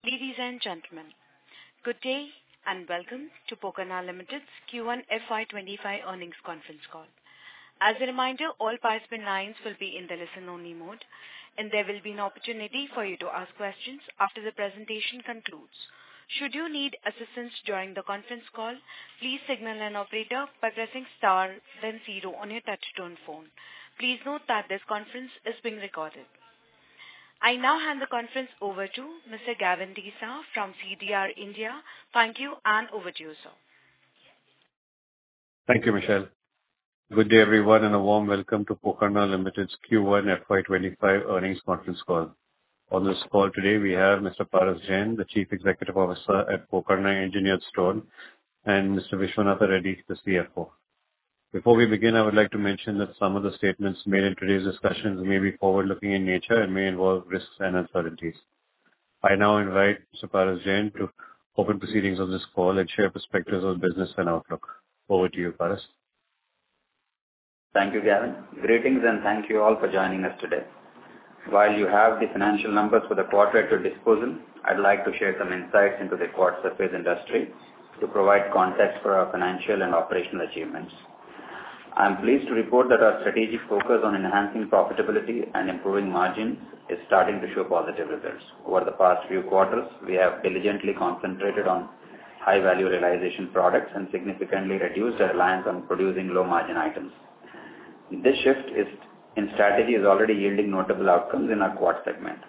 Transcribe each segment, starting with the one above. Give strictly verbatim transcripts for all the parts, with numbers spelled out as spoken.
Ladies and gentlemen, good day and welcome to Pokarna Limited's Q one F Y twenty-five earnings conference call. As a reminder, all participant lines will be in the listen-only mode, and there will be an opportunity for you to ask questions after the presentation concludes. Should you need assistance during the conference call, please signal an operator by pressing star then zero on your touch-tone phone. Please note that this conference is being recorded. I now hand the conference over to Mister Gavin Desa from C D R India. Thank you, and over to you, sir. Thank you, Michelle. Good day, everyone, and a warm welcome to Pokarna Limited's Q one F Y twenty-five earnings conference call. On this call today, we have Mister Paras Jain, the Chief Executive Officer at Pokarna Engineered Stone, and Mister Vishwanatha Reddy, the C F O. Before we begin, I would like to mention that some of the statements made in today's discussions may be forward-looking in nature and may involve risks and uncertainties. I now invite Mister Paras Jain to open proceedings of this call and share perspectives on business and outlook. Over to you, Paras. Thank you, Gavin. Greetings and thank you all for joining us today. While you have the financial numbers for the quarter at your disposal, I'd like to share some insights into the quartz surface industry to provide context for our financial and operational achievements. I'm pleased to report that our strategic focus on enhancing profitability and improving margins is starting to show positive results. Over the past few quarters, we have diligently concentrated on high-value realization products and significantly reduced our reliance on producing low-margin items. This shift is, in strategy is already yielding notable outcomes in our quartz segment.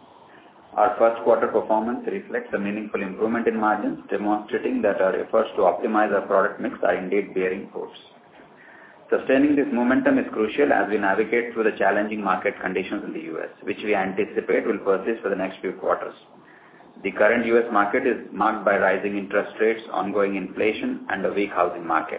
Our first quarter performance reflects a meaningful improvement in margins, demonstrating that our efforts to optimize our product mix are indeed bearing fruits. Sustaining this momentum is crucial as we navigate through the challenging market conditions in the U S, which we anticipate will persist for the next few quarters. The current U S market is marked by rising interest rates, ongoing inflation, and a weak housing market.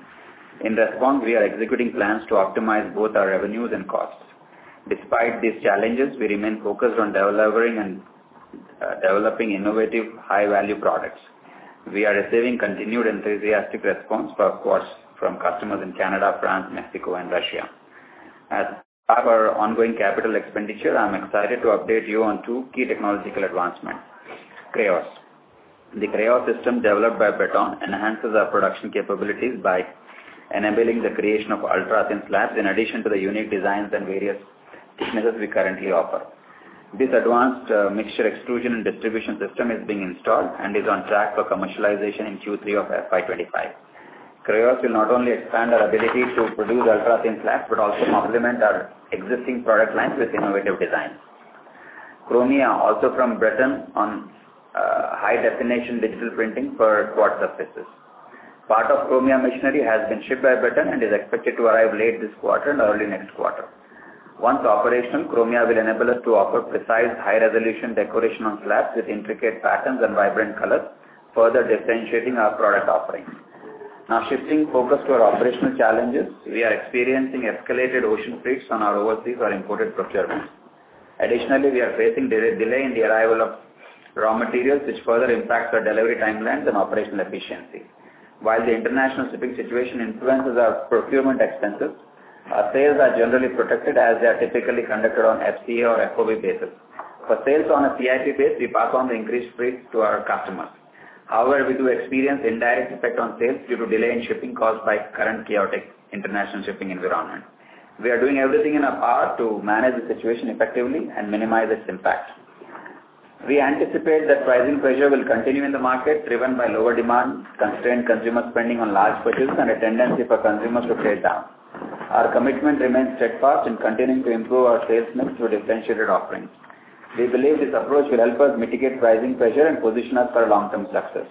In response, we are executing plans to optimize both our revenues and costs. Despite these challenges, we remain focused on developing and uh, developing innovative, high-value products. We are receiving continued enthusiastic response for quartz from customers in Canada, France, Mexico, and Russia. As part of our ongoing capital expenditure, I am excited to update you on two key technological advancements. Craos. The Craos system developed by Beton enhances our production capabilities by enabling the creation of ultra-thin slabs in addition to the unique designs and various thicknesses we currently offer. This advanced uh, mixture extrusion and distribution system is being installed and is on track for commercialization in Q three of F Y twenty-five. Craos will not only expand our ability to produce ultra-thin slabs but also complement our existing product lines with innovative designs. Chromia, also from Breton, on uh, high-definition digital printing for quartz surfaces. Part of Chromia machinery has been shipped by Breton and is expected to arrive late this quarter and early next quarter. Once operational, Chromia will enable us to offer precise, high-resolution decoration on slabs with intricate patterns and vibrant colors, further differentiating our product offerings. Now shifting focus to our operational challenges, we are experiencing escalated ocean freights on our overseas or imported procurements. Additionally, we are facing delay, delay in the arrival of raw materials, which further impacts our delivery timelines and operational efficiency. While the international shipping situation influences our procurement expenses, our sales are generally protected as they are typically conducted on F C A or F O B basis. For sales on a C I P base, we pass on the increased freight to our customers. However, we do experience indirect effect on sales due to delay in shipping caused by current chaotic international shipping environment. We are doing everything in our power to manage the situation effectively and minimize its impact. We anticipate that pricing pressure will continue in the market, driven by lower demand, constrained consumer spending on large purchases, and a tendency for consumers to trade down. Our commitment remains steadfast in continuing to improve our sales mix through differentiated offerings. We believe this approach will help us mitigate pricing pressure and position us for long-term success.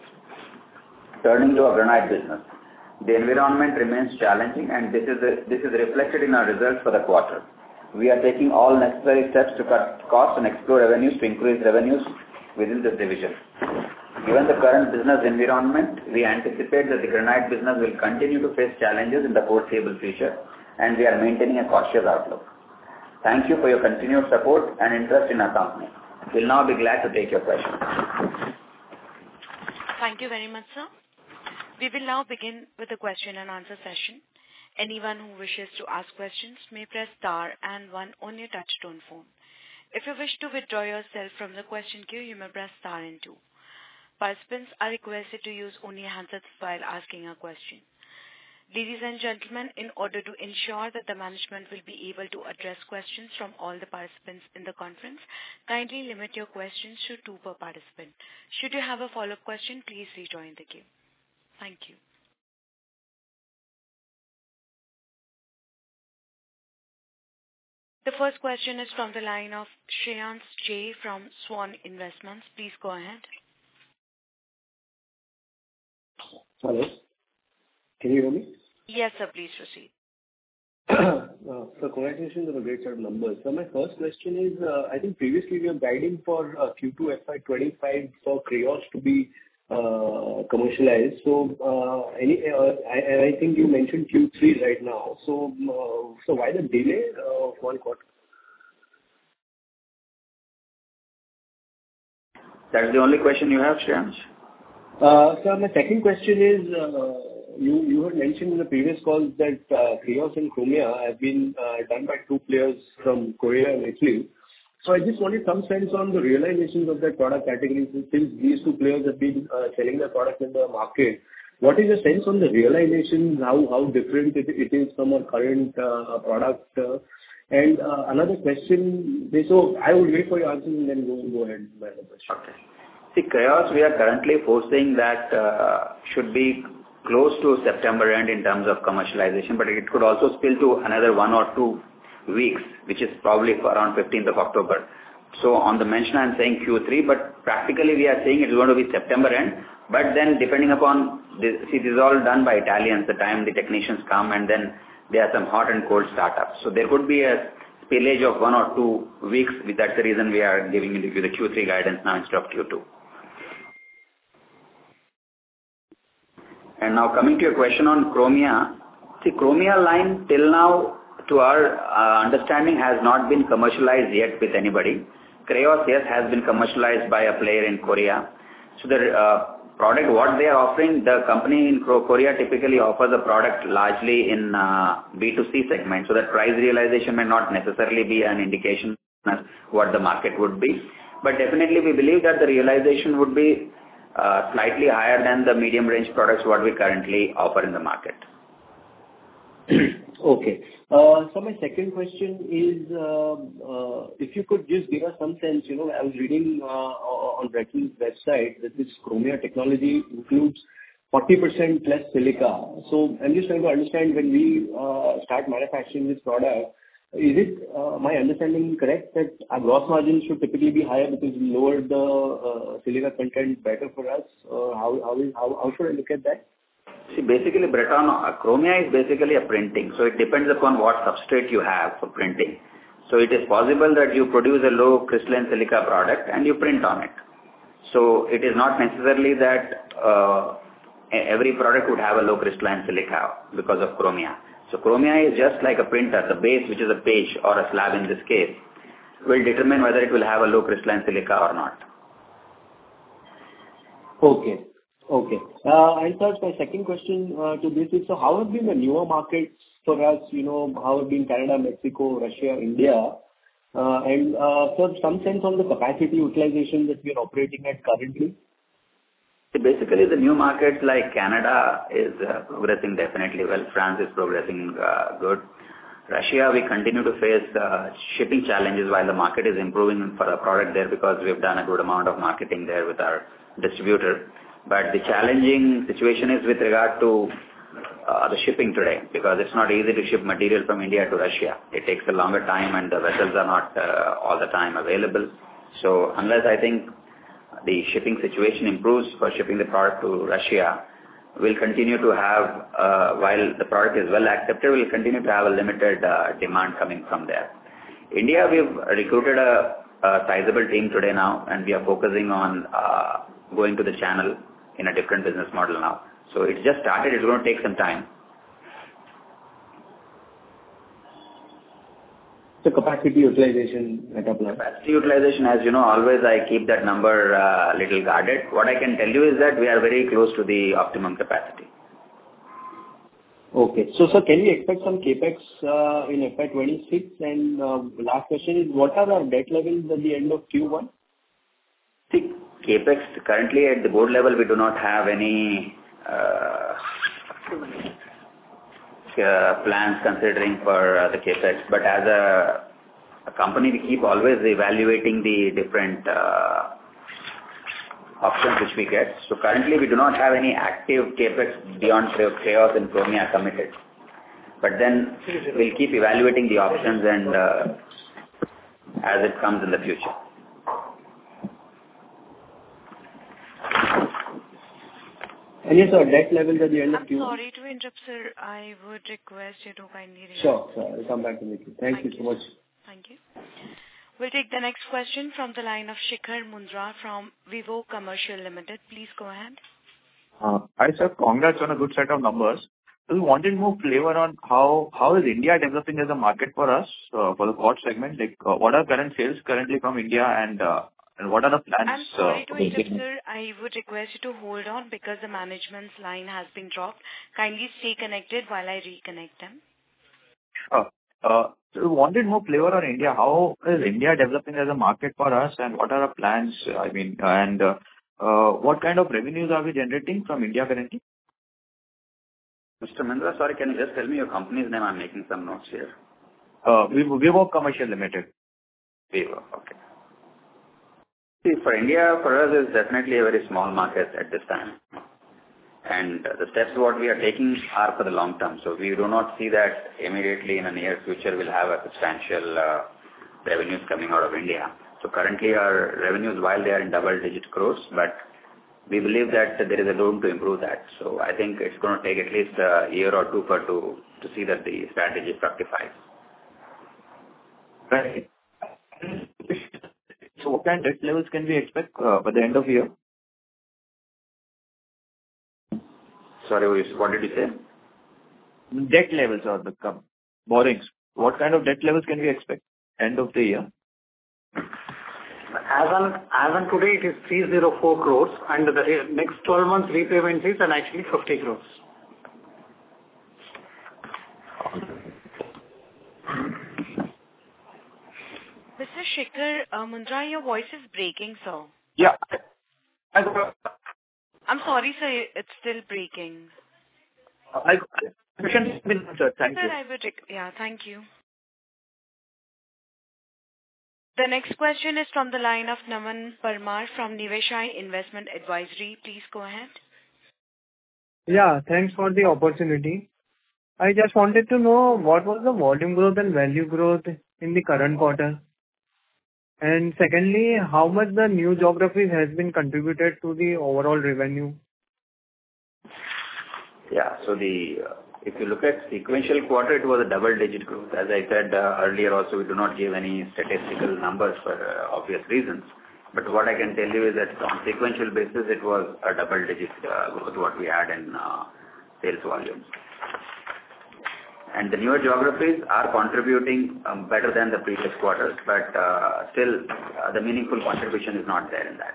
Turning to our granite business. The environment remains challenging and this is, a, this is reflected in our results for the quarter. We are taking all necessary steps to cut costs and explore revenues to increase revenues within this division. Given the current business environment, we anticipate that the granite business will continue to face challenges in the foreseeable future and we are maintaining a cautious outlook. Thank you for your continued support and interest in our company. We'll now be glad to take your questions. Thank you very much, sir. We will now begin with the question and answer session. Anyone who wishes to ask questions may press star and one on your touchtone phone. If you wish to withdraw yourself from the question queue, you may press star and two. Participants are requested to use only handsets while asking a question. Ladies and gentlemen, in order to ensure that the management will be able to address questions from all the participants in the conference, kindly limit your questions to two per participant. Should you have a follow-up question, please rejoin the queue. Thank you. The first question is from the line of Shreyans J. from Swan Investments. Please go ahead. Hello. Can you hear me? Yes, sir. Please proceed. uh, so congratulations on a great set of numbers. So my first question is, uh, I think previously we were guiding for uh, Q two F Y twenty-five for Creos to be uh, commercialized. So uh, any, uh, I, I think you mentioned Q three right now. So uh, so why the delay of one quarter? That's the only question you have, Shreyans? Uh, so my second question is, uh, You you had mentioned in the previous calls that uh, Creos and Chromia have been uh, done by two players from Korea and Italy. So I just wanted some sense on the realizations of that product category since these two players have been uh, selling their product in the market. What is your sense on the realizations, how how different it it is from our current uh, product? uh, And uh, another question, so I will wait for your answers and then go go ahead with my other question. Okay. See, Creos, we are currently foreseeing that uh, should be close to September end in terms of commercialization, but it could also spill to another one or two weeks, which is probably for around fifteenth of October. So on the mention, I'm saying Q three, but practically we are saying it's going to be September end. But then depending upon, this, see, this is all done by Italians, the time the technicians come, and then there are some hot and cold startups. So there could be a spillage of one or two weeks. That's the reason we are giving you the Q three guidance now instead of Q two. And now coming to your question on Chromia, see, Chromia line till now, to our uh, understanding, has not been commercialized yet with anybody. Creos, yes, has been commercialized by a player in Korea. So the uh, product, what they are offering, the company in Korea typically offers a product largely in uh, B two C segment, so that price realization may not necessarily be an indication of what the market would be. But definitely we believe that the realization would be Uh, slightly higher than the medium range products what we currently offer in the market. Okay. Uh, so my second question is, uh, uh, if you could just give us some sense, you know, I was reading uh, on Reckitt's website that this Chromia technology includes forty percent less silica. So I'm just trying to understand when we uh, start manufacturing this product, is it uh, my understanding correct that our gross margins should typically be higher because we lowered the uh, silica content better for us? Uh, how, how, is, how, how should I look at that? See, basically, Breton, uh, Chromia is basically a printing. So it depends upon what substrate you have for printing. So it is possible that you produce a low crystalline silica product and you print on it. So it is not necessarily that uh, every product would have a low crystalline silica because of Chromia. So Chromia is just like a printer. The base, which is a page or a slab in this case, will determine whether it will have a low crystalline silica or not. Okay. Okay. Uh, and sir, my second question uh, to this is, so how have been the newer markets for us, you know, how have been Canada, Mexico, Russia, India? Uh, and uh, sir, some sense on the capacity utilization that we are operating at currently? Basically, the new markets like Canada is uh, progressing definitely well. France is progressing uh, good. Russia, we continue to face uh, shipping challenges while the market is improving for the product there because we've done a good amount of marketing there with our distributor. But the challenging situation is with regard to uh, the shipping today because it's not easy to ship material from India to Russia. It takes a longer time and the vessels are not uh, all the time available. So unless I think the shipping situation improves for shipping the product to Russia, we'll continue to have, uh, while the product is well accepted, we'll continue to have a limited uh, demand coming from there. India, we've recruited a, a sizable team today now, and we are focusing on uh, going to the channel in a different business model now. So it's just started, it's going to take some time. So capacity utilization at a plant. Capacity utilization, as you know, always I keep that number a uh, little guarded. What I can tell you is that we are very close to the optimum capacity. Okay. So, sir, can we expect some CapEx uh, in F Y twenty-six? And uh, last question is, what are our debt levels at the end of Q one? See, CapEx, currently at the board level, we do not have any uh, uh, plans considering for uh, the CapEx. But as a, a company, we keep always evaluating the different uh, options which we get. So currently, we do not have any active CapEx beyond Kreos and Chromia committed. But then we'll keep evaluating the options and uh, as it comes in the future. And yes, sir, debt levels at the end of I'm Q one? sorry to interrupt, sir. I would request you to kindly... Sure, sure. I'll come back to meet you. Thank, Thank you so much. Thank you. We'll take the next question from the line of Shikhar Mundra from Vivo Commercial Limited. Please go ahead. Uh, hi, sir. Congrats on a good set of numbers. We wanted more flavor on how how is India developing as a market for us uh, for the quad segment. Like, uh, what are current sales currently from India, and uh, and what are the plans? I'm sorry uh, to interrupt, sir. I would request you to hold on because the management's line has been dropped. Kindly stay connected while I reconnect them. Uh, uh, so we wanted more flavor on India. How is India developing as a market for us, and what are our plans? I mean, and uh, uh, what kind of revenues are we generating from India currently? Mister Mundra, sorry, can you just tell me your company's name? I'm making some notes here. Uh, Vivo, Vivo Commercial Limited. Vivo, okay. See, for India, for us, is definitely a very small market at this time. And the steps what we are taking are for the long term. So we do not see that immediately in the near future we'll have a substantial uh, revenues coming out of India. So currently our revenues, while they are in double-digit crores, but we believe that there is a room to improve that. So I think it's going to take at least a year or two for to to see that the strategy fructifies. Right. So what kind of debt levels can we expect uh, by the end of the year? Sorry, what did you say? Debt levels or the com- borrowings. What kind of debt levels can we expect end of the year? As on, as on today, it is three hundred four crores, and the re- next twelve months repayment is and actually fifty crores. Mister Shikhar uh, Mundra, your voice is breaking, sir. Yeah. I, I'm sorry, sir. It's still breaking. I, question has been answered. Thank sir, you. I would rec- yeah, thank you. The next question is from the line of Naman Parmar from Niveshaay Investment Advisory. Please go ahead. Yeah, thanks for the opportunity. I just wanted to know what was the volume growth and value growth in the current quarter. And secondly, how much the new geographies has been contributed to the overall revenue? Yeah, so the uh, if you look at sequential quarter, it was a double-digit growth. As I said uh, earlier also, we do not give any statistical numbers for uh, obvious reasons. But what I can tell you is that on sequential basis, it was a double-digit uh, growth what we had in uh, sales volumes. And the newer geographies are contributing um, better than the previous quarters, but uh, still uh, the meaningful contribution is not there in that.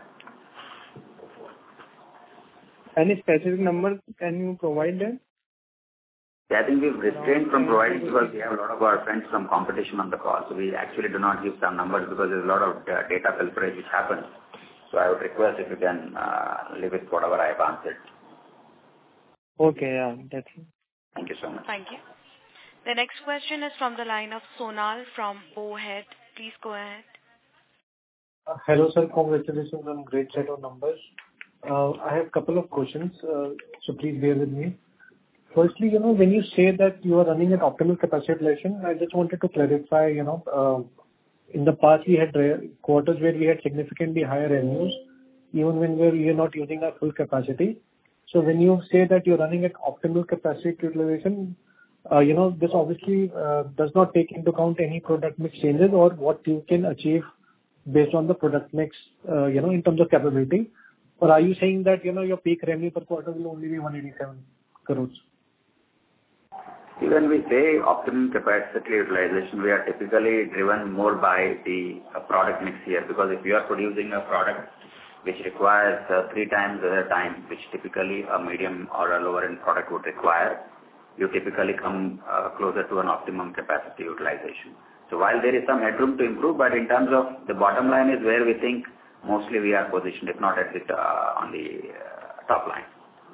Any specific number can you provide that? Yeah, I think we've restrained from providing because we have a lot of our friends from competition on the call. So we actually do not give some numbers because there's a lot of uh, data pilferage which happens. So I would request if you can uh, leave it whatever I have answered. Okay, yeah, that's it. Thank you so much. Thank you. The next question is from the line of Sonal from Bowhead. Please go ahead. Uh, hello, sir. Congratulations on great set of numbers. Uh, I have a couple of questions, uh, so please bear with me. Firstly, you know, when you say that you are running at optimal capacity utilization, I just wanted to clarify, you know, uh, in the past we had re- quarters where we had significantly higher revenues, even when we are not using our full capacity. So when you say that you're running at optimal capacity utilization, uh, you know, this obviously uh, does not take into account any product mix changes or what you can achieve based on the product mix, uh, you know, in terms of capability. Or are you saying that, you know, your peak revenue per quarter will only be one hundred eighty-seven crores? When we say optimum capacity utilization, we are typically driven more by the uh, product mix here, because if you are producing a product which requires uh, three times the time which typically a medium or a lower end product would require, you typically come uh, closer to an optimum capacity utilization. So while there is some headroom to improve, but in terms of the bottom line is where we think mostly we are positioned, if not at the, uh, on the uh, top line.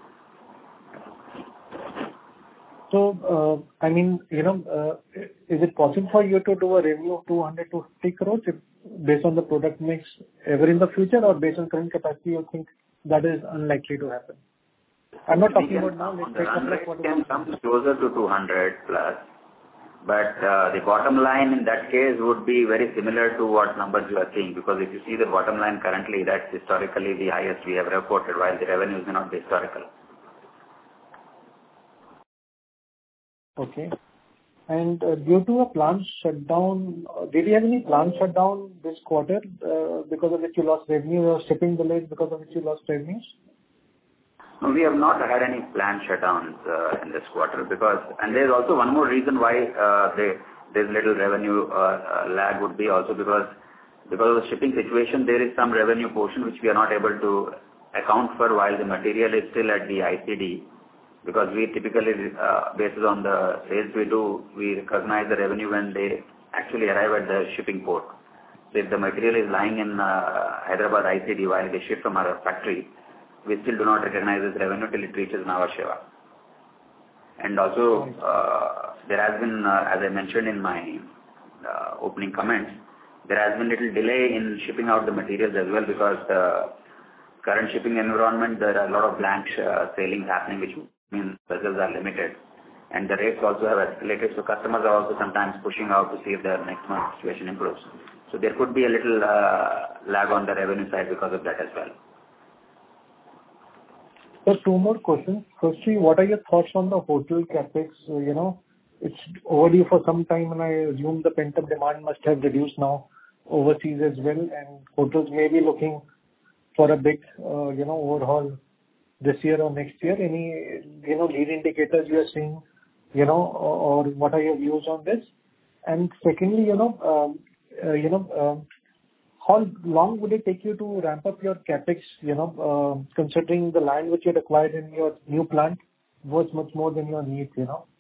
So, uh, I mean, you know, uh, is it possible for you to do a revenue of two hundred to fifty crores if, based on the product mix ever in the future, or based on current capacity, you think that is unlikely to happen? I'm not talking about now. Let's take run rate can come closer to two hundred plus, but uh, the bottom line in that case would be very similar to what numbers you are seeing, because if you see the bottom line currently, that's historically the highest we have reported, while the revenues may not be historical. Okay. And uh, due to a plant shutdown, uh, did you have any plant shutdown this quarter uh, because of which you lost revenue, or shipping delays because of which you lost revenues? No, we have not had any plant shutdowns uh, in this quarter, because, and there's also one more reason why uh, they, there's little revenue uh, uh, lag would be also because because of the shipping situation, there is some revenue portion which we are not able to account for while the material is still at the I C D. Because we typically, uh, based on the sales we do, we recognize the revenue when they actually arrive at the shipping port. So if the material is lying in uh, Hyderabad I C D while they ship from our factory, we still do not recognize this revenue till it reaches Nhava Sheva. And also, uh, there has been, uh, as I mentioned in my uh, opening comments, there has been little delay in shipping out the materials as well, because the current shipping environment, there are a lot of blank uh, sailings happening, which means vessels are limited, and the rates also have escalated, so customers are also sometimes pushing out to see if their next month situation improves. So there could be a little uh, lag on the revenue side because of that as well. So two more questions. Firstly, what are your thoughts on the hotel capex? Uh, you know, it's overdue for some time, and I assume the pent-up demand must have reduced now overseas as well, and hotels may be looking for a big, uh, you know, overhaul this year or next year. Any, you know, lead indicators you are seeing, you know, or, or what are your views on this? And secondly, you know, um, uh, you know, um, how long would it take you to ramp up your capex, you know, uh, considering the land which you had acquired in your new plant was much more than your needs, you know?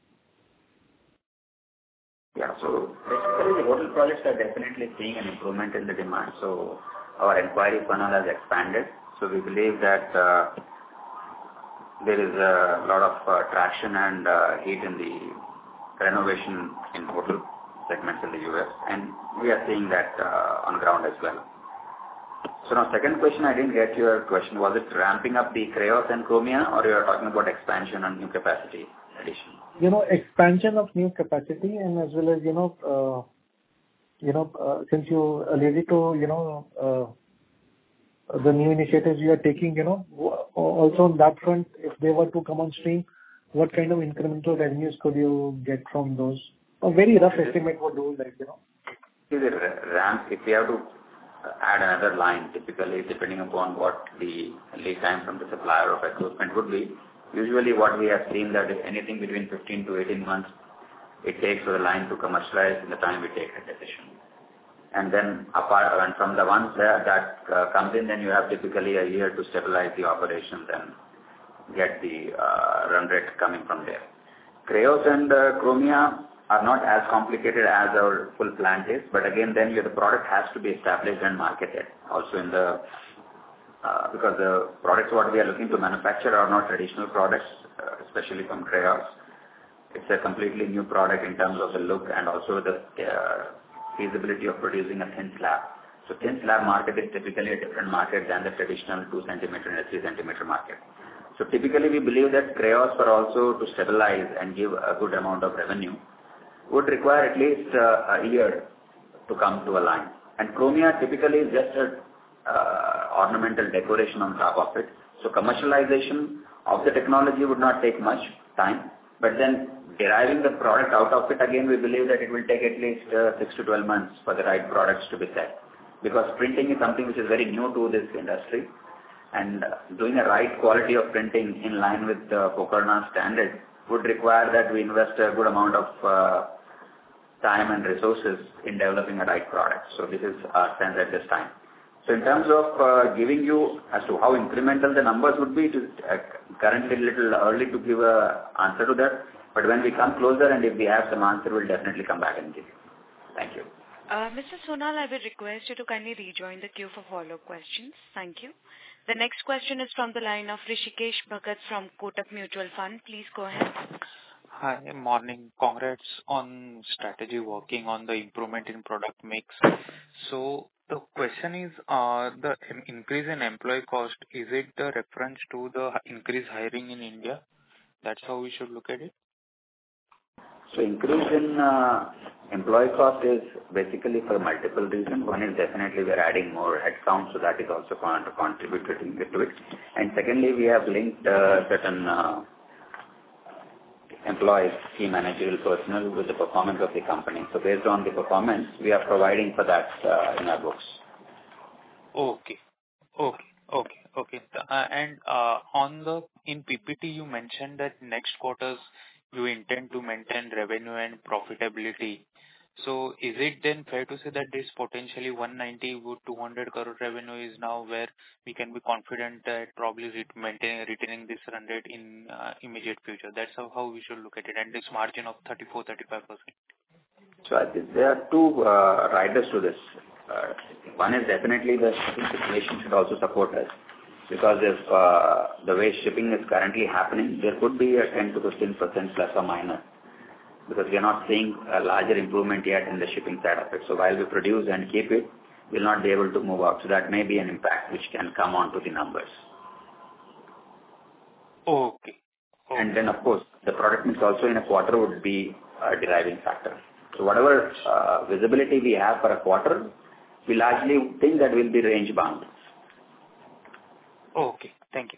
Yeah, so basically the hotel projects are definitely seeing an improvement in the demand. So our inquiry funnel has expanded. So we believe that uh, there is a lot of uh, traction and uh, heat in the renovation in hotel segments in the U S, and we are seeing that uh, on ground as well. So now second question, I didn't get your question. Was it ramping up the Kreos and Chromia, or you are talking about expansion and new capacity addition? You know, expansion of new capacity, and as well as, you know, uh, you know, uh, since you alluded to, you know, uh, the new initiatives you are taking, you know, also on that front, if they were to come on stream, what kind of incremental revenues could you get from those? A very rough estimate would do, like, you know. See, the ramp, if we have to add another line, typically depending upon what the lead time from the supplier of equipment would be, usually what we have seen that anything between fifteen to eighteen months it takes for the line to commercialize in the time we take a decision. And then apart and from the ones that, that uh, comes in, then you have typically a year to stabilize the operations and get the uh, run rate coming from there. Kreos and uh, Chromia are not as complicated as our full plant is, but again, then the product has to be established and marketed. Also in the, uh, because the products what we are looking to manufacture are not traditional products, uh, especially from Kreos. It's a completely new product in terms of the look and also the uh, feasibility of producing a thin slab. So thin slab market is typically a different market than the traditional two centimeter and three centimeter market. So typically we believe that Kreos for also to stabilize and give a good amount of revenue would require at least uh, a year to come to a line. And Chromia typically is just a uh, ornamental decoration on top of it. So commercialization of the technology would not take much time, but then deriving the product out of it, again, we believe that it will take at least uh, six to twelve months for the right products to be set. Because printing is something which is very new to this industry, and uh, doing a right quality of printing in line with the Pokarna standard would require that we invest a good amount of uh, time and resources in developing a right product. So this is our sense at this time. So in terms of uh, giving you as to how incremental the numbers would be, it is uh, currently a little early to give an answer to that. But when we come closer and if we have some answer, we'll definitely come back and give you. Thank you. Uh, Mister Sonal, I will request you to kindly rejoin the queue for follow-up questions. Thank you. The next question is from the line of Rishikesh Bhagat from Kotak Mutual Fund. Please go ahead. Hi, morning. Congrats on strategy working on the improvement in product mix. So the question is, uh, the increase in employee cost, is it the reference to the increased hiring in India? That's how we should look at it? So increase in uh, employee cost is basically for multiple reasons. One is definitely we are adding more headcount, so that is also going to contribute to it. And secondly, we have linked uh, certain uh, employees, key managerial personnel with the performance of the company. So based on the performance, we are providing for that uh, in our books. Okay, okay, okay, okay. Uh, and uh, on the in P P T, you mentioned that next quarters you intend to maintain revenue and profitability. So is it then fair to say that this potentially one ninety to two hundred crore revenue is now where we can be confident that probably ret- maintain, retaining this run rate in uh, immediate future? That's how, how we should look at it. And this margin of thirty-four to thirty-five percent. So I think there are two uh, riders to this. Uh, one is definitely the shipping situation should also support us. Because if uh, the way shipping is currently happening, there could be a ten to fifteen percent plus or minus. Because we are not seeing a larger improvement yet in the shipping side of it. So while we produce and keep it, we'll not be able to move out. So that may be an impact which can come onto the numbers. Okay. okay. And then, of course, the product mix also in a quarter would be a deriving factor. So whatever uh, visibility we have for a quarter, we largely think that will be range bound. Okay. Thank you.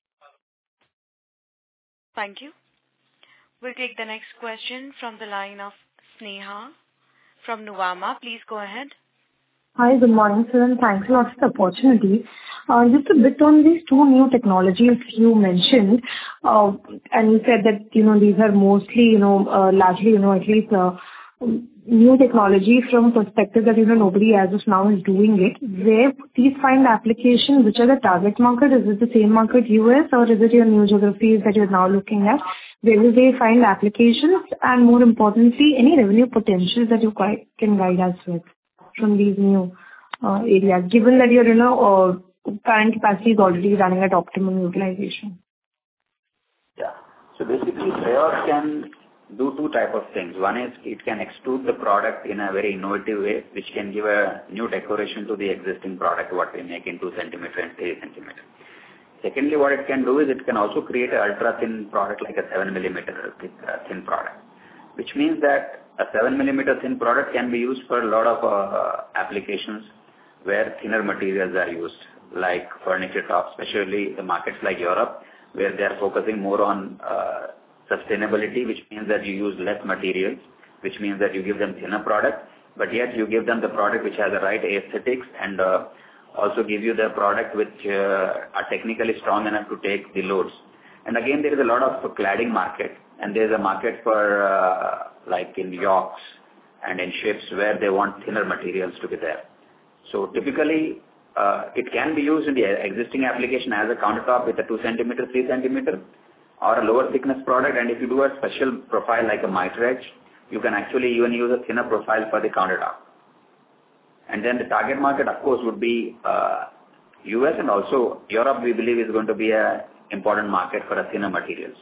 Thank you. We'll take the next question from the line of Sneha from Nuvama. Please go ahead. Hi, good morning, sir, and thanks a lot for the opportunity. Uh, just a bit on these two new technologies you mentioned, uh, and you said that, you know, these are mostly, you know, uh, largely, you know, at least uh, new technology from perspective that, you know, nobody as of now is doing it. Where these find application, which are the target market? Is it the same market U S or is it your new geographies that you're now looking at? Where will they find applications? And more importantly, any revenue potential that you can guide us with from these new uh, areas, given that your, you know, uh, current capacity is already running at optimum utilization? Yeah. So basically, Freyos can do two type of things. One is it can extrude the product in a very innovative way, which can give a new decoration to the existing product, what we make in two centimeter and three centimeter. Secondly, what it can do is it can also create an ultra thin product like a seven millimeter thin product, which means that a seven millimeter thin product can be used for a lot of uh, applications where thinner materials are used, like furniture tops, especially the markets like Europe, where they are focusing more on uh, sustainability, which means that you use less materials, which means that you give them thinner product, but yet you give them the product which has the right aesthetics and uh, also give you the product which uh, are technically strong enough to take the loads. And again, there is a lot of cladding market, and there is a market for uh, like in yachts and in ships where they want thinner materials to be there. So typically, uh, it can be used in the existing application as a countertop with a two centimeter, three centimeter, or a lower thickness product. And if you do a special profile like a mitre edge, you can actually even use a thinner profile for the countertop. And then the target market, of course, would be uh, U S and also Europe, we believe, is going to be an important market for a thinner materials.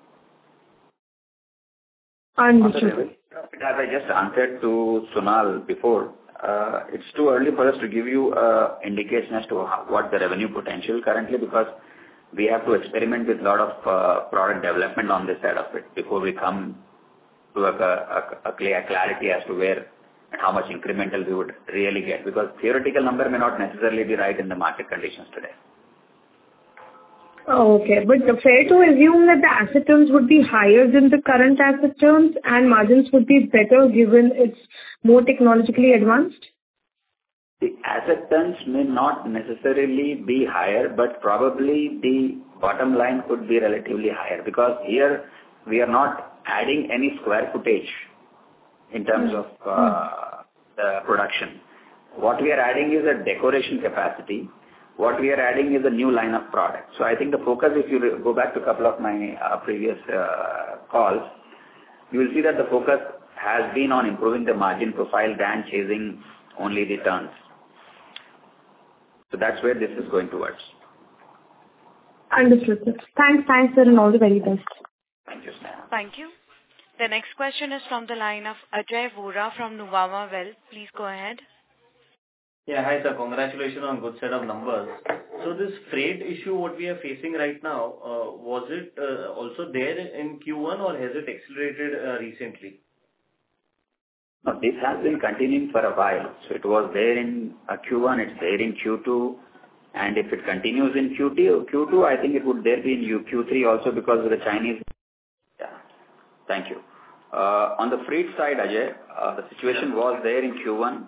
Understood. As I just answered to Sonal before, uh, it's too early for us to give you an indication as to how, what the revenue potential currently, because we have to experiment with a lot of uh, product development on this side of it before we come to a, a, a clear clarity as to where and how much incremental we would really get, because theoretical number may not necessarily be right in the market conditions today. Okay, but fair to assume that the asset turns would be higher than the current asset turns and margins would be better given it's more technologically advanced? The asset turns may not necessarily be higher, but probably the bottom line could be relatively higher, because here we are not adding any square footage in terms of uh, the production. What we are adding is a decoration capacity. What we are adding is a new line of products. So I think the focus, if you go back to a couple of my uh, previous uh, calls, you will see that the focus has been on improving the margin profile than chasing only the turns. So that's where this is going towards. Understood, sir. Thanks, thanks, sir, and all the very best. Thank you, Sneha. Thank you. The next question is from the line of Ajay Vora from Nuvama Wealth. Please go ahead. Yeah, hi sir. Congratulations on good set of numbers. So this freight issue, what we are facing right now, uh, was it uh, also there in Q one or has it accelerated uh, recently? No, this has been continuing for a while. So it was there in uh, Q one, it's there in Q two, and if it continues in Q two, Q two, I think it would there be in Q three also because of the Chinese. Yeah, thank you. Uh, on the freight side, Ajay, uh, the situation was there in Q one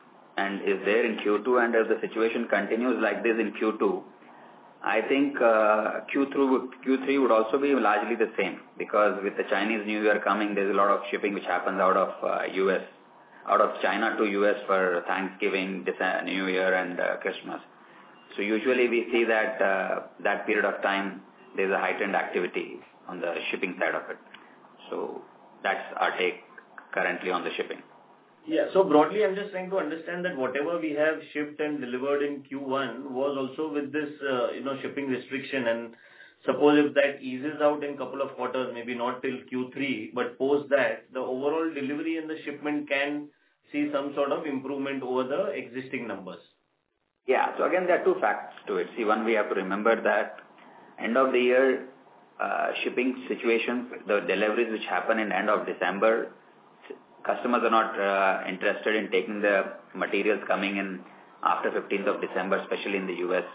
and is there in Q two, and if the situation continues like this in Q two, I think uh, Q three would also be largely the same, because with the Chinese New Year coming, there's a lot of shipping which happens out of uh, U S, out of China to U S for Thanksgiving, New Year and uh, Christmas. So usually we see that uh, that period of time, there's a heightened activity on the shipping side of it. So that's our take currently on the shipping. Yeah. So broadly, I'm just trying to understand that whatever we have shipped and delivered in Q one was also with this, uh, you know, shipping restriction. And suppose if that eases out in couple of quarters, maybe not till Q three, but post that, the overall delivery and the shipment can see some sort of improvement over the existing numbers. Yeah. So again, there are two facts to it. See, one, we have to remember that end of the year uh, shipping situations, the deliveries which happen in end of December, customers are not uh, interested in taking the materials coming in after fifteenth of December, especially in the U S,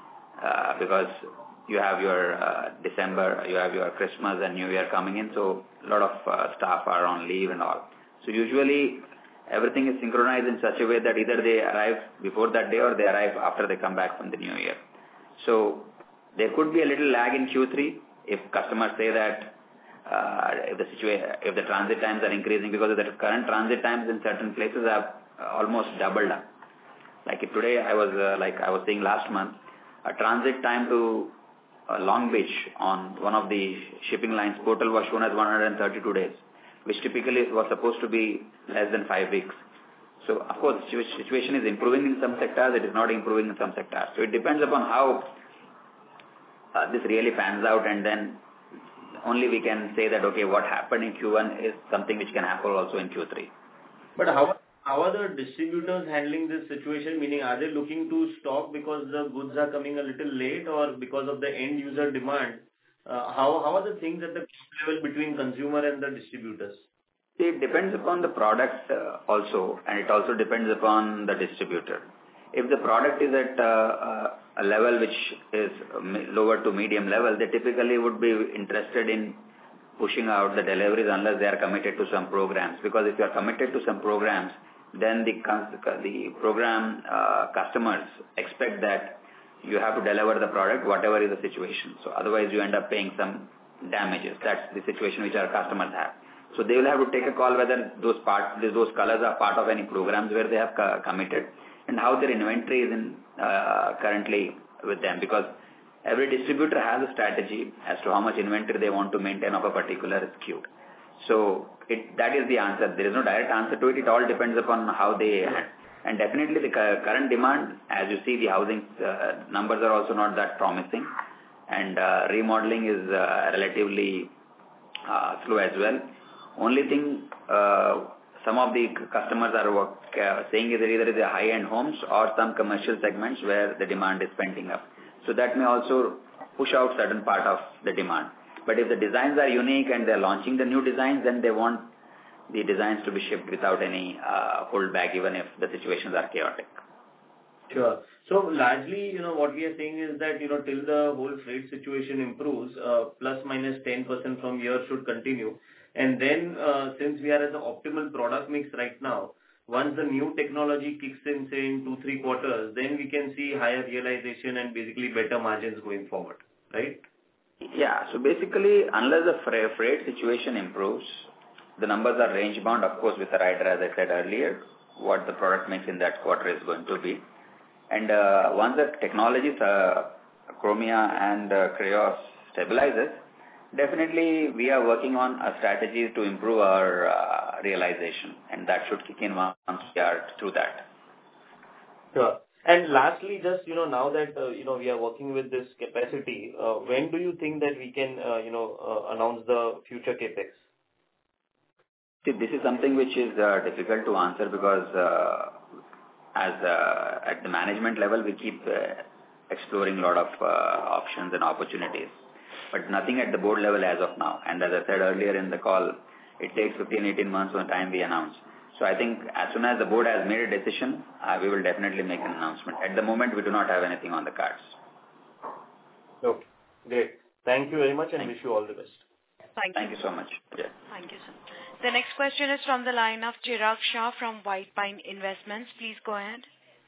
uh, because you have your uh, December, you have your Christmas and New Year coming in, so a lot of uh, staff are on leave and all. So usually everything is synchronized in such a way that either they arrive before that day or they arrive after they come back from the New Year. So there could be a little lag in Q three if customers say that Uh, if the situation, if the transit times are increasing, because of the current transit times in certain places have uh, almost doubled up. Like if today I was, uh, like I was saying last month, a transit time to uh, Long Beach on one of the shipping lines portal was shown as one hundred thirty-two days, which typically was supposed to be less than five weeks. So of course, the situation is improving in some sectors, it is not improving in some sectors. So it depends upon how uh, this really pans out, and then only we can say that, okay, what happened in Q one is something which can happen also in Q three. But how, how are the distributors handling this situation? Meaning, are they looking to stock because the goods are coming a little late or because of the end user demand? Uh, how, how are the things at the level between consumer and the distributors? It depends upon the product uh, also, and it also depends upon the distributor. If the product is at uh, a level which is lower to medium level, they typically would be interested in pushing out the deliveries unless they are committed to some programs. Because if you are committed to some programs, then the, the program uh, customers expect that you have to deliver the product whatever is the situation. So otherwise you end up paying some damages. That's the situation which our customers have. So they will have to take a call whether those parts, those colors are part of any programs where they have committed, and how their inventory is in, uh, currently with them, because every distributor has a strategy as to how much inventory they want to maintain of a particular S K U. So it, that is the answer. There is no direct answer to it. It all depends upon how they, and definitely the current demand, as you see, the housing uh, numbers are also not that promising, and uh, remodeling is uh, relatively uh, slow as well. Only thing uh, some of the customers are uh, saying is that either the high-end homes or some commercial segments where the demand is pending up. So that may also push out certain part of the demand. But if the designs are unique and they're launching the new designs, then they want the designs to be shipped without any uh, holdback, even if the situations are chaotic. Sure. So largely, you know, what we are saying is that, you know, till the whole freight situation improves, uh, plus minus ten percent from here should continue. And then, uh, since we are at the optimal product mix right now, once the new technology kicks in, say in two, three quarters, then we can see higher realization and basically better margins going forward, right? Yeah. So basically, unless the freight situation improves, the numbers are range bound, of course, with the rider, as I said earlier, what the product mix in that quarter is going to be. And uh, once the technologies, uh, Chromia and uh, Krios stabilizes, Definitely, we are working on a strategy to improve our uh, realization, and that should kick in once we are through that. Sure. And lastly, just, you know, now that, uh, you know, we are working with this capacity, uh, when do you think that we can, uh, you know, uh, announce the future capex? See, this is something which is uh, difficult to answer because uh, as uh, at the management level, we keep uh, exploring a lot of uh, options and opportunities, but nothing at the board level as of now. And as I said earlier in the call, it takes fifteen, eighteen months from the time we announce. So I think as soon as the board has made a decision, uh, we will definitely make an announcement. At the moment, we do not have anything on the cards. Okay, great. Thank you very much and Thank wish you all the best. Thank you. Thank you so much. Yeah. Thank you, sir. The next question is from the line of Chirag Shah from White Pine Investments. Please go ahead.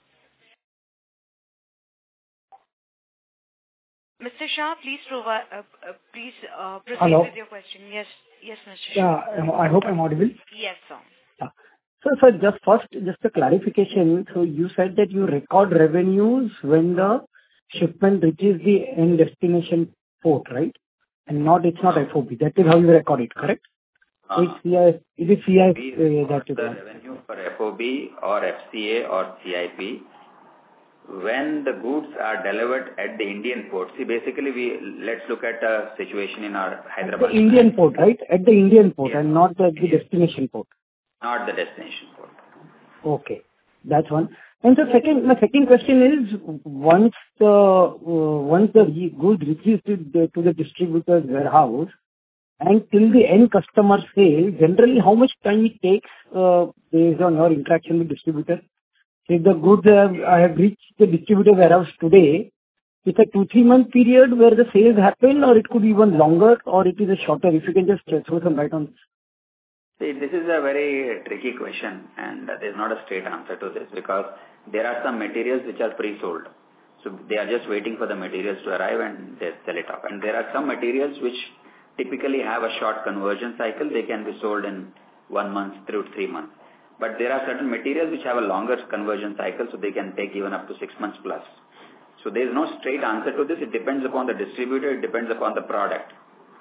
Mister Shah, please provide, uh, uh, please uh, proceed Hello. with your question. Yes, yes, Mister Shah. Yeah, I hope I'm audible. Yes, sir. Yeah. So, sir, just first, just a clarification. So you said that you record revenues when the shipment reaches the end destination port, right? And not, it's not F O B. That is how you record it, correct? Uh, It's C I, it is C I we uh, that record you the want. revenue for F O B or F C A or C I P when the goods are delivered at the Indian port. See, basically, we let's look at a situation in our Hyderabad. At the Indian port, right? At the Indian port Yes. and not at the destination port. Not the destination port. Okay, that's one. And the second, my second question is, once the uh, once the goods reaches to the, to the distributor's warehouse and till the end customer sale, generally how much time it takes uh, based on your interaction with distributor? If the goods have, I have reached the distributor warehouse today, it's a two three month period where the sales happen, or it could be even longer, or it is a shorter. If you can just uh, throw some light on this. See, this is a very tricky question, and there's not a straight answer to this because there are some materials which are pre-sold. So they are just waiting for the materials to arrive and they sell it off. And there are some materials which typically have a short conversion cycle. They can be sold in one month through three months. But there are certain materials which have a longer conversion cycle, so they can take even up to six months plus. So there is no straight answer to this. It depends upon the distributor. It depends upon the product.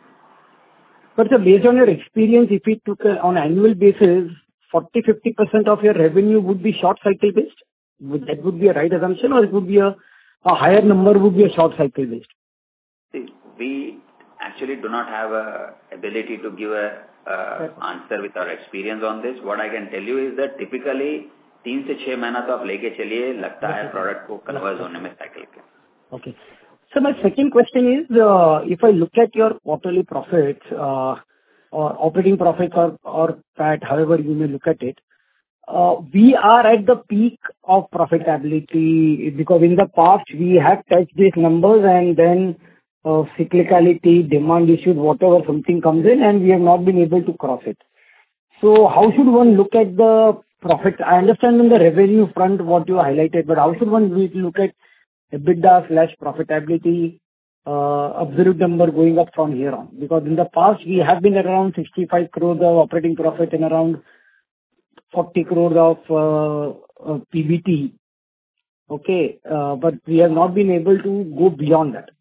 But sir, based on your experience, if we took a, on annual basis, forty to fifty percent of your revenue would be short cycle based? Would, that would be a right assumption, or it would be a, a higher number would be a short cycle based? See, we actually do not have a ability to give a uh, answer with our experience on this. What I can tell you is that typically तीन से छह महीना तो आप लेके चलिए लगता है product को convert होने में cycle के. Okay. So my second question is, uh, if I look at your quarterly profits, uh, or operating profits or, or P A T, however you may look at it, uh, we are at the peak of profitability because in the past we have touched these numbers and then uh, cyclicality, demand issues, whatever something comes in and we have not been able to cross it. So how should one look at the profit? I understand on the revenue front what you highlighted, but how should one look at EBITDA slash profitability, uh, absolute number going up from here on? Because in the past we have been around sixty-five crores of operating profit and around forty crores of uh, uh, P B T. Okay, uh, but we have not been able to go beyond that.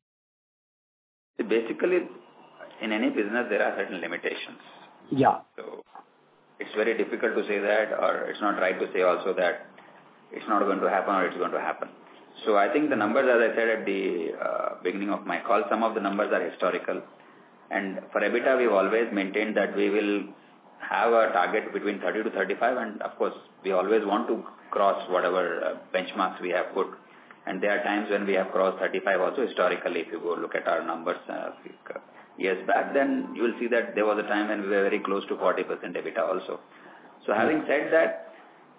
Basically, in any business there are certain limitations. Yeah. So it's very difficult to say that, or it's not right to say also that it's not going to happen or it's going to happen. So I think the numbers, as I said at the uh, beginning of my call, some of the numbers are historical. And for EBITDA, we've always maintained that we will have a target between thirty to thirty-five. And of course, we always want to cross whatever uh, benchmarks we have put. And there are times when we have crossed thirty-five also historically. If you go look at our numbers uh, years back, then you will see that there was a time when we were very close to forty percent EBITDA also. So having said that,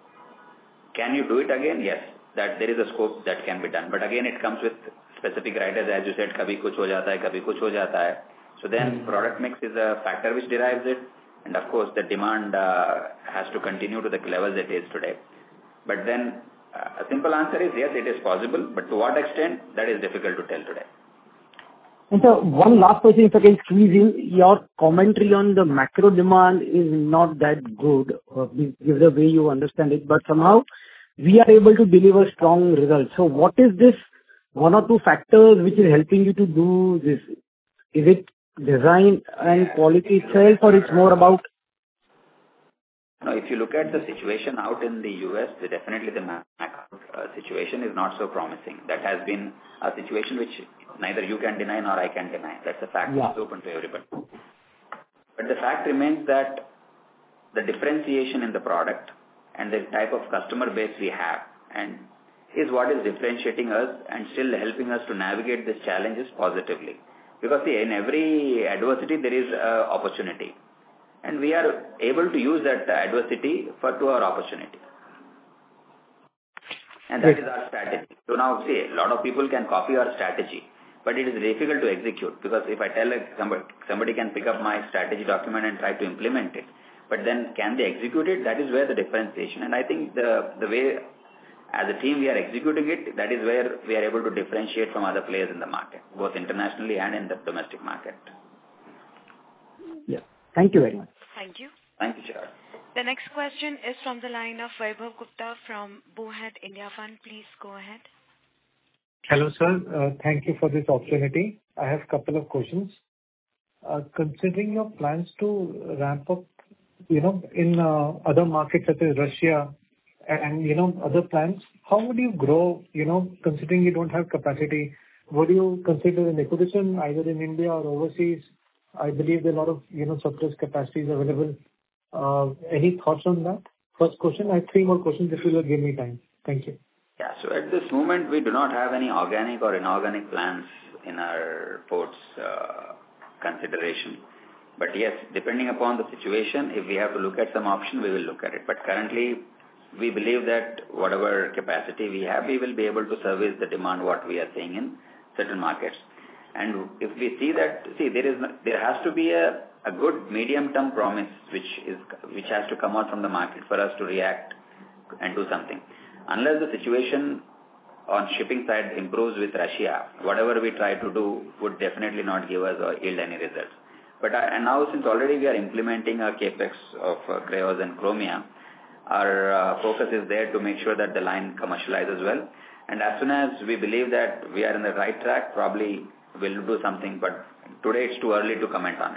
can you do it again? Yes. That there is a scope that can be done. But again, it comes with specific riders, as you said, kabhi kuch ho jata hai, kabhi kuch ho jata hai. So then product mix is a factor which derives it. And of course, the demand uh, has to continue to the levels it is today. But then uh, a simple answer is yes, it is possible. But to what extent, that is difficult to tell today. And so one last question, if I can squeeze in, your commentary on the macro demand is not that good, uh, give the way you understand it, but somehow we are able to deliver strong results. So what is this one or two factors which is helping you to do this? Is it design and quality itself, or it's more about? No, if you look at the situation out in the U S, the, definitely the macro uh, situation is not so promising. That has been a situation which neither you can deny nor I can deny. That's a fact. Yeah. It's open to everybody. But the fact remains that the differentiation in the product and the type of customer base we have and is what is differentiating us and still helping us to navigate these challenges positively. Because see, in every adversity there is uh, opportunity. And we are able to use that adversity for to our opportunity. And that is our strategy. So now, see, a lot of people can copy our strategy, but it is difficult to execute because if I tell like somebody, somebody can pick up my strategy document and try to implement it, but then can they execute it? That is where the differentiation. And I think the, the way as a team we are executing it, that is where we are able to differentiate from other players in the market, both internationally and in the domestic market. Yeah. Thank you very much. Thank you. Thank you, Chirag. The next question is from the line of Vaibhav Gupta from Bowhead India Fund. Please go ahead. Hello, sir. Uh, thank you for this opportunity. I have a couple of questions. Uh, considering your plans to ramp up, you know, in uh, other markets such as Russia and, you know, other plants, how would you grow, you know, considering you don't have capacity? Would you consider an acquisition either in India or overseas? I believe there are a lot of, you know, surplus capacities available. Uh, any thoughts on that? First question. I have three more questions if you will give me time. Thank you. Yeah, so at this moment, we do not have any organic or inorganic plans in our ports uh, consideration. But yes, depending upon the situation, if we have to look at some option, we will look at it. But currently, we believe that whatever capacity we have, we will be able to service the demand what we are seeing in certain markets. And if we see that, see, there is there has to be a, a good medium-term promise which is which has to come out from the market for us to react and do something. Unless the situation on shipping side improves with Russia, whatever we try to do would definitely not give us or yield any results. But uh, and now since already we are implementing our capex of uh, Creos and Chromia, our uh, focus is there to make sure that the line commercializes well. And as soon as we believe that we are in the right track, probably we'll do something, but today it's too early to comment on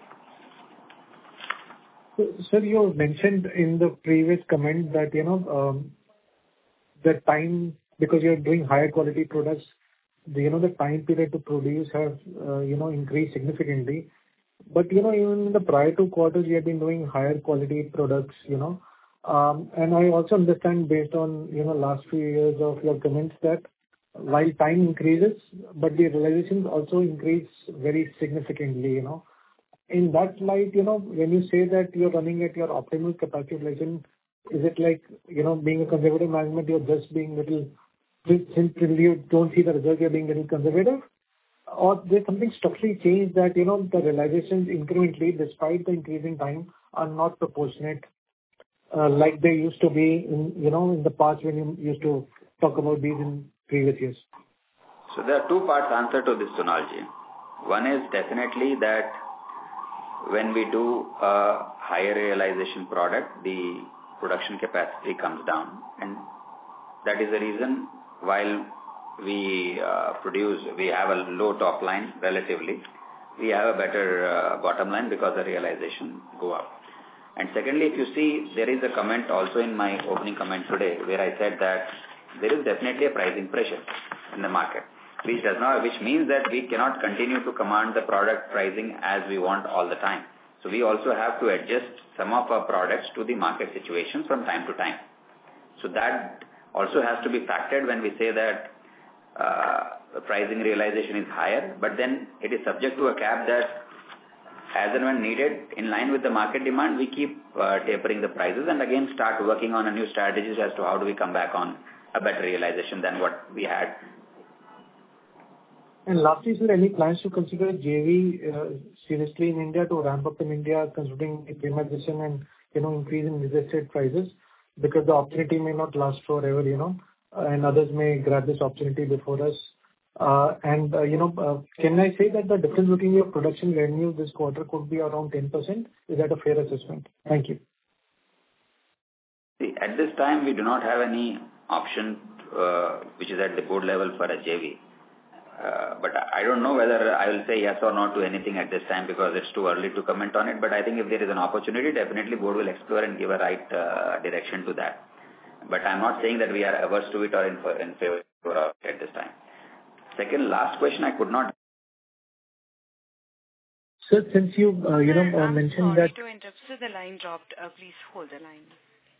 it. Sir, you mentioned in the previous comment that, you know, um, the time, because you're doing higher quality products, the, you know, the time period to produce have, uh, you know, increased significantly. But, you know, even in the prior two quarters, you have been doing higher quality products, you know. Um, and I also understand based on, you know, last few years of your comments that while time increases, but the realizations also increase very significantly, you know. In that light, you know, when you say that you're running at your optimal capacity utilization, is it like, you know, being a conservative management, you're just being little, since you don't see the result, you're being little conservative? Or there's something structurally changed that, you know, the realizations incrementally, despite the increasing time, are not proportionate uh, like they used to be in, you know, in the past when you used to talk about these in previous years? So there are two parts answer to this, Sonalji. One is definitely that when we do a higher realization product, the production capacity comes down. And that is the reason while we uh, produce, we have a low top line relatively, we have a better uh, bottom line because the realization go up. And secondly, if you see, there is a comment also in my opening comment today where I said that there is definitely a pricing pressure in the market, which does not, which means that we cannot continue to command the product pricing as we want all the time. So we also have to adjust some of our products to the market situation from time to time. So that also has to be factored when we say that uh, the pricing realization is higher, but then it is subject to a cap that as and when needed, in line with the market demand, we keep uh, tapering the prices and again start working on a new strategies as to how do we come back on a better realization than what we had. And lastly, sir, any plans to consider J V uh, seriously in India to ramp up in India, considering the premiumization and, you know, increase in real estate prices? Because the opportunity may not last forever, you know, and others may grab this opportunity before us. Uh, and, uh, you know, uh, can I say that the difference between your production revenue this quarter could be around ten percent? Is that a fair assessment? Thank you. See, at this time, we do not have any option uh, which is at the board level for a J V. Uh, but I don't know whether I will say yes or no to anything at this time because it's too early to comment on it. But I think if there is an opportunity, definitely board will explore and give a right uh, direction to that. But I'm not saying that we are averse to it or in, in favor of it at this time. Second, last question I could not. Sir, since you, uh, you know, uh, I'm mentioned sorry that... to interrupt. So the line dropped. Uh, please hold the line.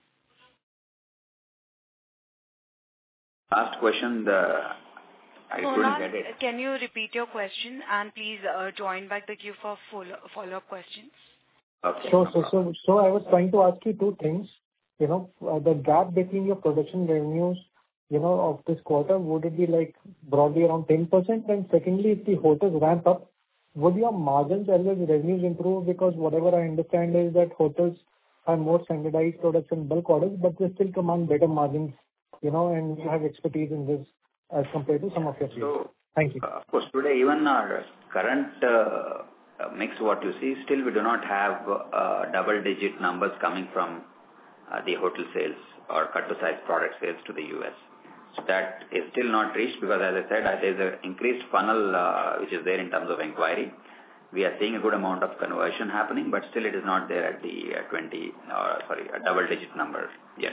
Last question, the I Sonal, couldn't get it. can you repeat your question and please uh, join back the queue for follow, follow-up questions? Okay. So, so, so, so I was trying to ask you two things. You know, uh, the gap between your production revenues, you know, of this quarter, would it be like broadly around ten percent? And secondly, if the hotels ramp up, would your margins as well as revenues improve? Because whatever I understand is that hotels are more standardized products and bulk orders, but they still command better margins, you know, and you have expertise in this as compared to some of your peers. So, Thank you. Uh, of course, today even our current uh, mix, what you see, still we do not have uh, double-digit numbers coming from uh, the hotel sales or cut-to-size product sales to the U S. So that is still not reached because, as I said, uh, there is an increased funnel uh, which is there in terms of inquiry. We are seeing a good amount of conversion happening, but still it is not there at the uh, twenty, or sorry, a double-digit number yet.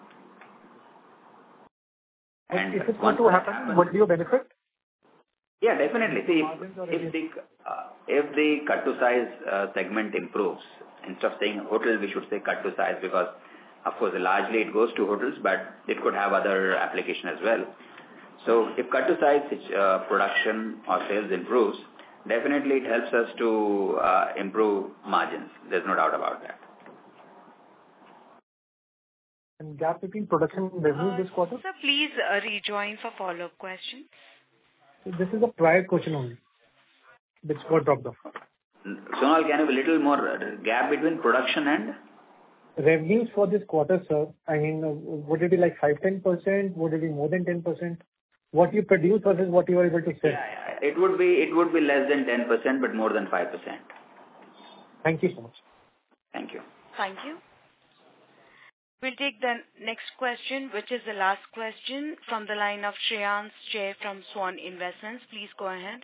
And if it's going to happen, what do you benefit? Yeah, definitely. See, if, if the uh, if the cut-to-size uh, segment improves, instead of saying hotel, we should say cut-to-size because, of course, largely it goes to hotels, but it could have other application as well. So, if cut-to-size uh, production or sales improves, definitely it helps us to uh, improve margins. There's no doubt about that. And gap between production and revenue Uh, this quarter? sir, please uh, rejoin for follow-up questions. This is a prior question only, which got dropped off. Sonal, can you have a little more gap between production and? Revenues for this quarter, sir, I mean, uh, would it be like five to ten percent? Would it be more than ten percent? What you produce versus what you are able to sell? Yeah, yeah, it would be, it would be less than ten percent, but more than five percent. Thank you so much. Thank you. Thank you. We'll take the next question, which is the last question from the line of Shreyans Jay from Swan Investments. Please go ahead.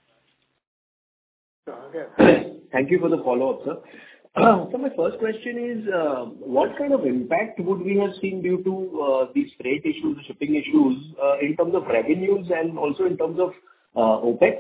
Thank you for the follow-up, sir. So my first question is, uh, what kind of impact would we have seen due to uh, these freight issues, shipping issues, uh, in terms of revenues and also in terms of uh, OPEX?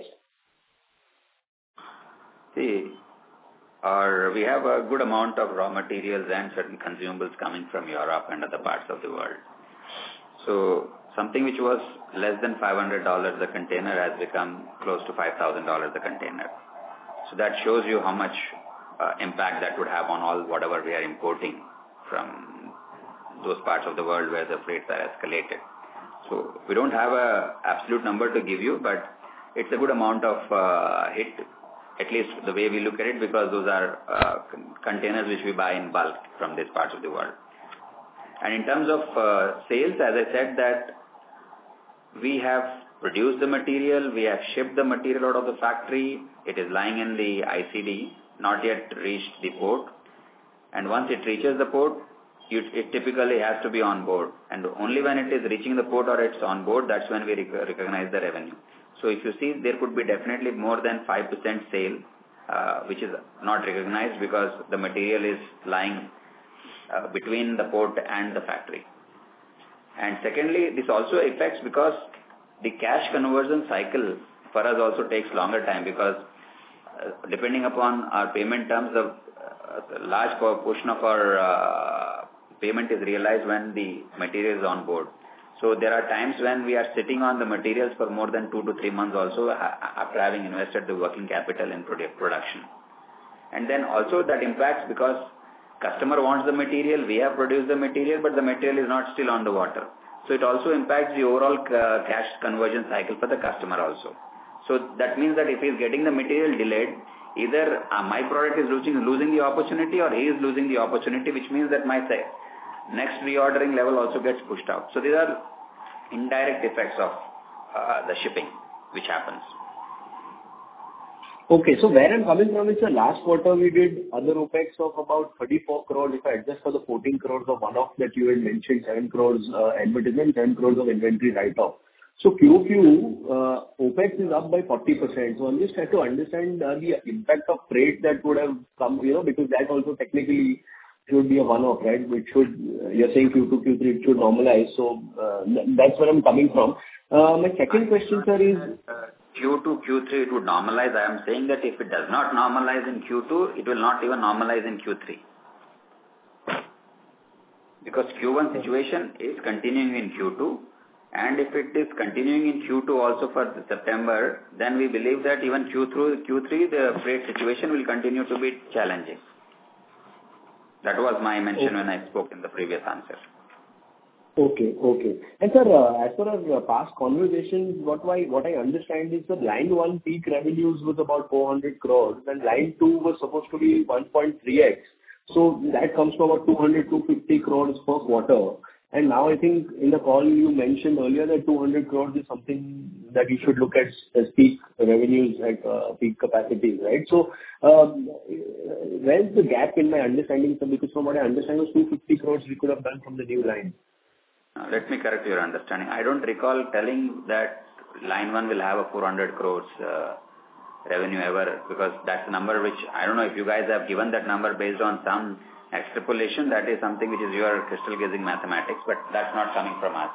See, or we have a good amount of raw materials and certain consumables coming from Europe and other parts of the world. So something which was less than five hundred dollars a container has become close to five thousand dollars a container. So that shows you how much uh, impact that would have on all whatever we are importing from those parts of the world where the freights are escalated. So we don't have a absolute number to give you, but it's a good amount of uh, hit, at least the way we look at it, because those are uh, con- containers which we buy in bulk from these parts of the world. And in terms of uh, sales, as I said, that we have produced the material, we have shipped the material out of the factory, it is lying in the I C D, not yet reached the port. And once it reaches the port, it, it typically has to be on board. And only when it is reaching the port or it's on board, that's when we rec- recognize the revenue. So if you see, there could be definitely more than five percent sale, uh, which is not recognized because the material is lying uh, between the port and the factory. And secondly, this also affects because the cash conversion cycle for us also takes longer time because uh, depending upon our payment terms, the uh, large portion of our uh, payment is realized when the material is on board. So there are times when we are sitting on the materials for more than two to three months also after having invested the working capital in production. And then also that impacts because customer wants the material, we have produced the material, but the material is not still on the water. So it also impacts the overall uh, cash conversion cycle for the customer also. So that means that if he is getting the material delayed, either uh, my product is losing, losing the opportunity or he is losing the opportunity, which means that my say, next reordering level also gets pushed out. So these are indirect effects of uh, the shipping which happens. Okay, so where I'm coming from is the last quarter we did other OPEX of about thirty-four crores. If I adjust for the fourteen crores of one-off that you had mentioned, seven crores uh, advertisement, ten crores of inventory write-off. So Q O Q, uh, OpEx is up by forty percent. So I'm just trying to understand uh, the impact of freight that would have come, you know, because that also technically should be a one-off, right? Which should, uh, you're saying Q two, Q three, it should normalize. So uh, th- that's where I'm coming from. Uh, my second question, sir, is... Uh, Q two, Q three, it would normalize. I am saying that if it does not normalize in Q two, it will not even normalize in Q three. Because Q one situation is continuing in Q two, and if it is continuing in Q two also for the September, then we believe that even Q three, Q three, the freight situation will continue to be challenging. That was my mention okay. when I spoke in the previous answer. Okay, okay. And sir, uh, as per our uh, past conversations, what I, what I understand is that line one peak revenues was about four hundred crores and line two was supposed to be one point three x. So that comes to about two hundred to two hundred fifty crores per quarter. And now I think in the call you mentioned earlier that two hundred crores is something that you should look at as peak revenues at uh, peak capacity, right? So um, where's the gap in my understanding? So because from what I understand was two hundred fifty crores we could have done from the new line. Uh, let me correct your understanding. I don't recall telling that line one will have a four hundred crores uh, revenue ever, because that's the number which, I don't know if you guys have given that number based on some extrapolation. That is something which is your crystal gazing mathematics, but that's not coming from us.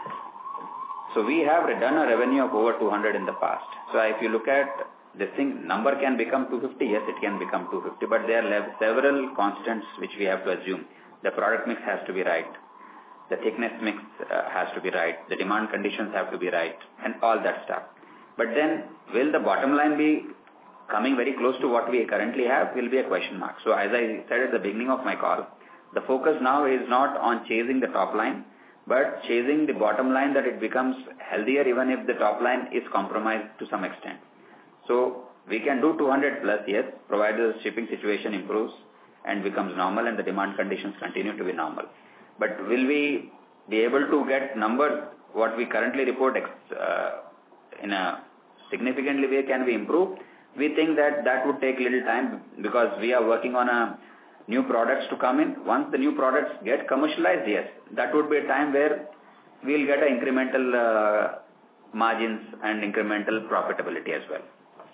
So we have done a revenue of over two hundred in the past. So if you look at this thing, number can become two hundred fifty, yes, it can become two hundred fifty, but there are several constants which we have to assume. The product mix has to be right. The thickness mix uh, has to be right. The demand conditions have to be right, and all that stuff. But then, will the bottom line be coming very close to what we currently have? Will be a question mark. So as I said at the beginning of my call, the focus now is not on chasing the top line, but chasing the bottom line, that it becomes healthier even if the top line is compromised to some extent. So we can do two hundred plus, yes, provided the shipping situation improves and becomes normal and the demand conditions continue to be normal. But will we be able to get numbers, what we currently report uh, in a significantly way, can we improve? We think that that would take a little time because we are working on a new products to come in. Once the new products get commercialized, yes, that would be a time where we'll get an incremental uh, margins and incremental profitability as well.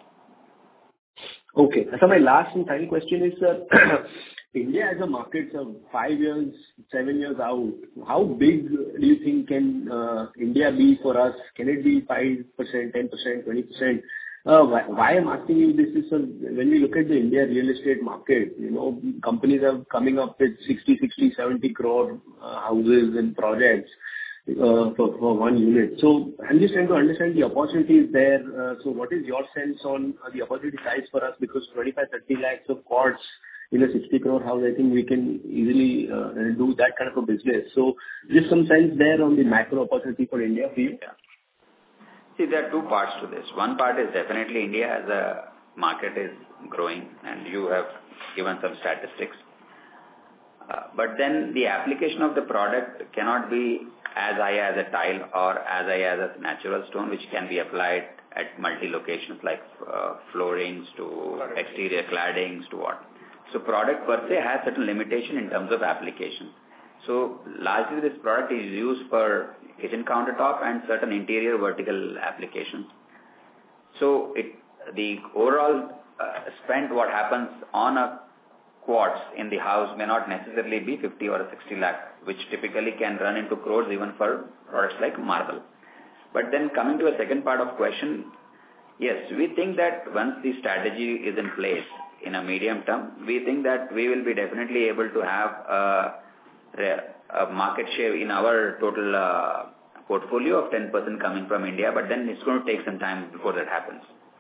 Okay. So my last and final question is, uh, India as a market, so five years, seven years out, how big do you think can uh, India be for us? Can it be five percent, ten percent, twenty percent? Uh, why, why I'm asking you this is, uh, when we look at the India real estate market, you know, companies are coming up with sixty, sixty, seventy crore uh, houses and projects uh, for, for one unit. So I'm just trying to understand the opportunities there. Uh, so what is your sense on uh, the opportunity size for us? Because twenty-five, thirty lakhs of quads in a sixty crore house, I think we can easily uh, do that kind of a business. So just some sense there on the macro opportunity for India for you. Yeah. See, there are two parts to this. One part is definitely India as a market is growing, and you have given some statistics. Uh, but then the application of the product cannot be as high as a tile or as high as a natural stone, which can be applied at multi-locations like uh, floorings to exterior claddings to what. So product per se has certain limitation in terms of application. So largely this product is used for kitchen countertop and certain interior vertical applications. So it, the overall uh, spend what happens on a quartz in the house may not necessarily be fifty or sixty lakh, which typically can run into crores even for products like marble. But then coming to a second part of question, yes, we think that once the strategy is in place in a medium term, we think that we will be definitely able to have a, a market share in our total uh, portfolio of ten percent coming from India, but then it's going to take some time before that happens.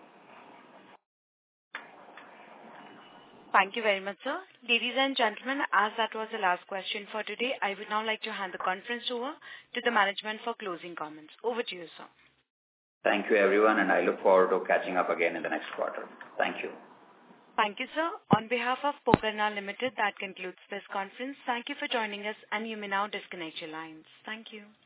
Thank you very much, sir. Ladies and gentlemen, as that was the last question for today, I would now like to hand the conference over to the management for closing comments. Over to you, sir. Thank you, everyone, and I look forward to catching up again in the next quarter. Thank you. Thank you, sir. On behalf of Pokarna Limited, that concludes this conference. Thank you for joining us, and you may now disconnect your lines. Thank you.